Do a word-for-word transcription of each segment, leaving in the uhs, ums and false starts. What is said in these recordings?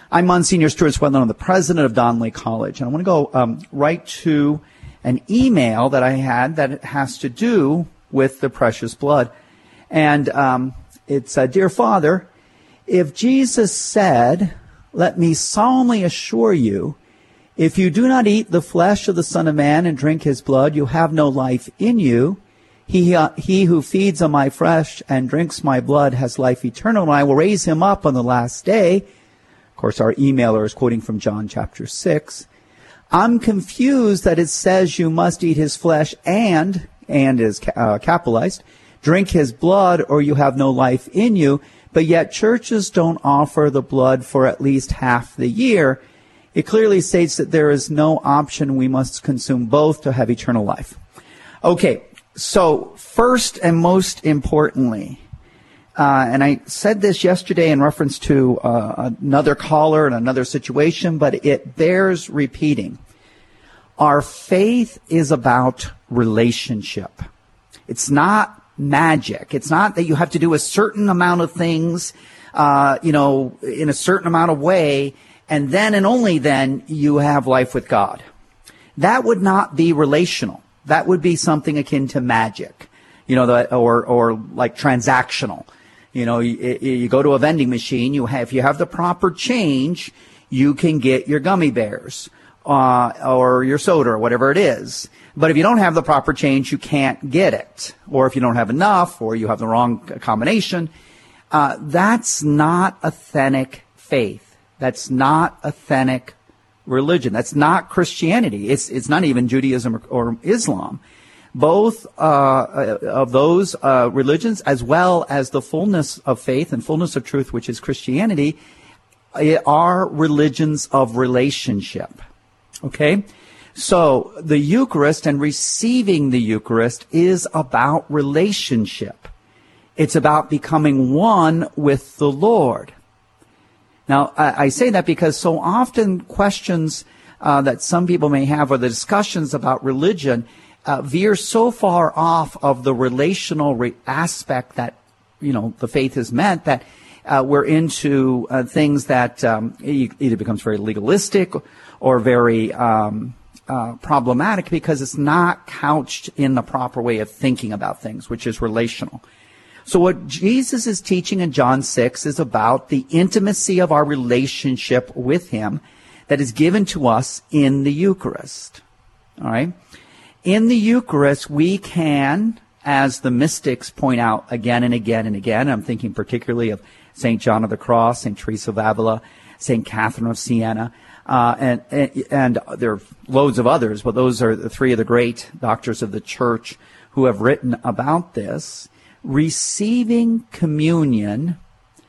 I'm Monsignor Stuart Swedlund. I'm the president of Donley College. And I want to go um, right to an email that I had that has to do with the precious blood. And um, it's, uh, Dear Father, if Jesus said, let me solemnly assure you, if you do not eat the flesh of the Son of Man and drink his blood, you have no life in you. He, uh, he who feeds on my flesh and drinks my blood has life eternal, and I will raise him up on the last day. Of course, our emailer is quoting from John chapter six. I'm confused that it says you must eat his flesh and, and is uh, capitalized, drink his blood or you have no life in you, but yet churches don't offer the blood for at least half the year. It clearly states that there is no option. We must consume both to have eternal life. Okay. So first and most importantly, uh, and I said this yesterday in reference to uh, another caller and another situation, but it bears repeating. Our faith is about relationship. It's not magic. It's not that you have to do a certain amount of things, uh, you know, in a certain amount of way, and then and only then you have life with God. That would not be relational. That would be something akin to magic, you know, the, or or like transactional. You know, you, you go to a vending machine. You have, if you have the proper change, you can get your gummy bears uh, or your soda or whatever it is. But if you don't have the proper change, you can't get it. Or if you don't have enough, or you have the wrong combination, uh, that's not authentic faith. That's not authentic religion. That's not Christianity. It's it's not even Judaism or, or Islam. Both uh, of those uh, religions, as well as the fullness of faith and fullness of truth, which is Christianity, are religions of relationship. Okay? So the Eucharist and receiving the Eucharist is about relationship. It's about becoming one with the Lord. Now, I say that because so often questions uh, that some people may have, or the discussions about religion, uh, veer so far off of the relational re- aspect that, you know, the faith is meant, that uh, we're into uh, things that um, either becomes very legalistic or very um, uh, problematic because it's not couched in the proper way of thinking about things, which is relational. So what Jesus is teaching in John six is about the intimacy of our relationship with him that is given to us in the Eucharist. All right? In the Eucharist, we can, as the mystics point out again and again and again, I'm thinking particularly of Saint John of the Cross, Saint Teresa of Avila, Saint Catherine of Siena, uh, and, and, and there are loads of others, but those are the three of the great doctors of the Church who have written about this. Receiving communion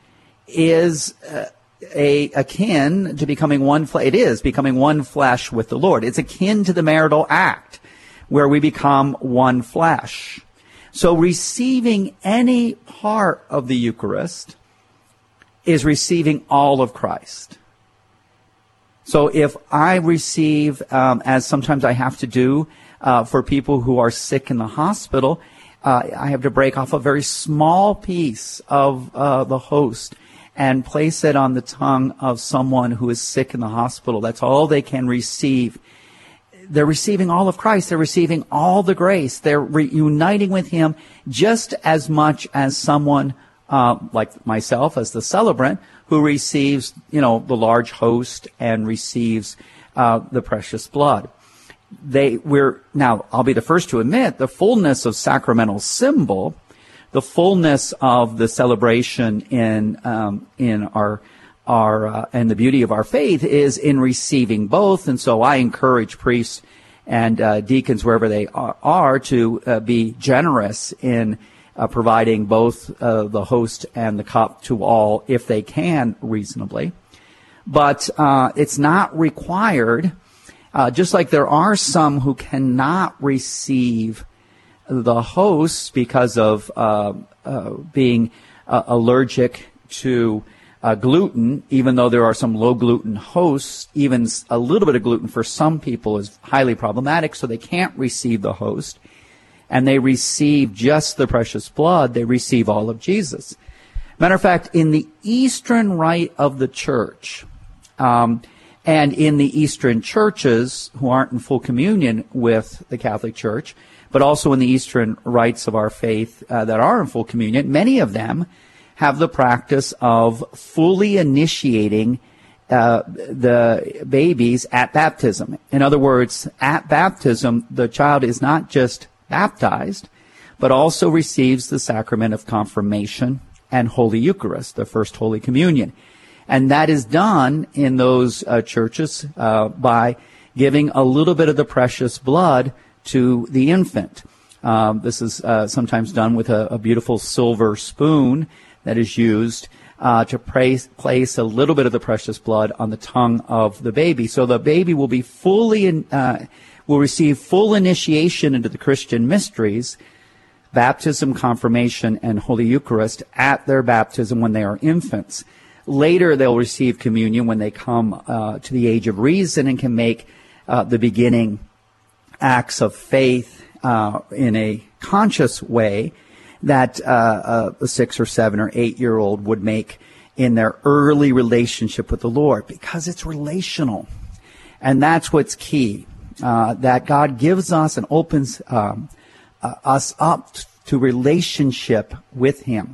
is uh, a akin to becoming one flesh. It is becoming one flesh with the Lord. It's akin to the marital act where we become one flesh. So receiving any part of the Eucharist is receiving all of Christ. So if I receive, um, as sometimes I have to do uh, for people who are sick in the hospital, Uh, I have to break off a very small piece of uh, the host and place it on the tongue of someone who is sick in the hospital. That's all they can receive. They're receiving all of Christ. They're receiving all the grace. They're reuniting with him just as much as someone uh, like myself as the celebrant who receives, you know, the large host and receives uh, the precious blood. They we're now I'll be the first to admit the fullness of sacramental symbol, the fullness of the celebration in um, in our our uh, and the beauty of our faith is in receiving both. And so I encourage priests and uh, deacons wherever they are, are to uh, be generous in uh, providing both uh, the host and the cup to all if they can reasonably. But uh, it's not required. Uh, just like there are some who cannot receive the hosts because of uh, uh, being uh, allergic to uh, gluten, even though there are some low-gluten hosts, even a little bit of gluten for some people is highly problematic, so they can't receive the host. And they receive just the precious blood. They receive all of Jesus. Matter of fact, in the Eastern Rite of the Church, Um, and in the Eastern churches, who aren't in full communion with the Catholic Church, but also in the Eastern rites of our faith uh, that are in full communion, many of them have the practice of fully initiating uh, the babies at baptism. In other words, at baptism, the child is not just baptized, but also receives the sacrament of confirmation and Holy Eucharist, the First Holy Communion. And that is done in those uh, churches uh, by giving a little bit of the precious blood to the infant. Um, this is uh, sometimes done with a, a beautiful silver spoon that is used uh, to place, place a little bit of the precious blood on the tongue of the baby. So the baby will be fully, in, uh, will receive full initiation into the Christian mysteries, baptism, confirmation, and Holy Eucharist at their baptism when they are infants. Later, they'll receive communion when they come uh, to the age of reason and can make uh, the beginning acts of faith uh, in a conscious way that uh, a six or seven or eight year old would make in their early relationship with the Lord, because it's relational. And that's what's key, uh, that God gives us and opens um, uh, us up to relationship with Him.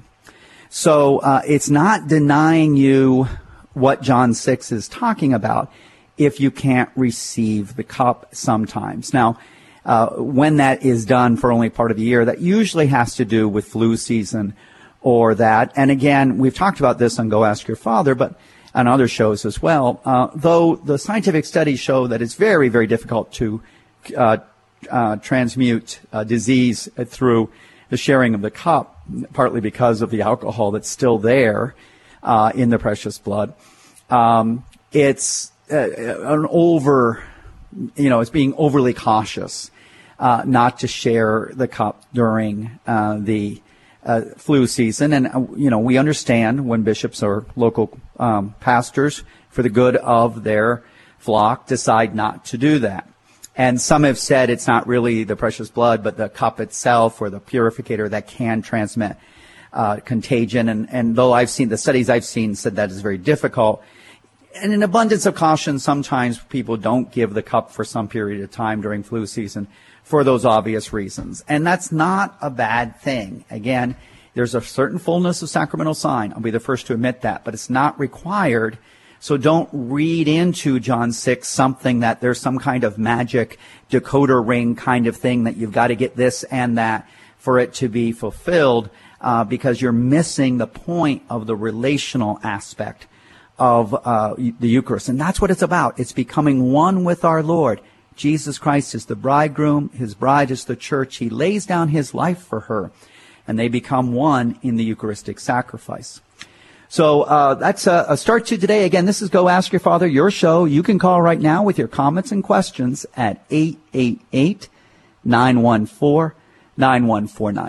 So uh, it's not denying you what John six is talking about if you can't receive the cup sometimes. Now, uh, when that is done for only part of the year, that usually has to do with flu season or that. And again, we've talked about this on Go Ask Your Father, but on other shows as well. Uh, though the scientific studies show that it's very, very difficult to uh, uh, transmute uh, disease through the sharing of the cup, partly because of the alcohol that's still there uh, in the precious blood. Um, it's uh, an over, you know, it's being overly cautious uh, not to share the cup during uh, the uh, flu season. And, uh, you know, we understand when bishops or local um, pastors, for the good of their flock, decide not to do that. And some have said it's not really the precious blood, but the cup itself or the purificator that can transmit uh, contagion. And, and though I've seen, the studies I've seen said that is very difficult. And in abundance of caution, sometimes people don't give the cup for some period of time during flu season for those obvious reasons. And that's not a bad thing. Again, there's a certain fullness of sacramental sign. I'll be the first to admit that, but it's not required. So don't read into John six something that there's some kind of magic decoder ring kind of thing that you've got to get this and that for it to be fulfilled, uh, because you're missing the point of the relational aspect of uh, the Eucharist. And that's what it's about. It's becoming one with our Lord. Jesus Christ is the bridegroom. His bride is the church. He lays down his life for her, and they become one in the Eucharistic sacrifice. So uh, that's a, a start to today. Again, this is Go Ask Your Father, your show. You can call right now with your comments and questions at eight eight eight, nine one four, nine one four nine.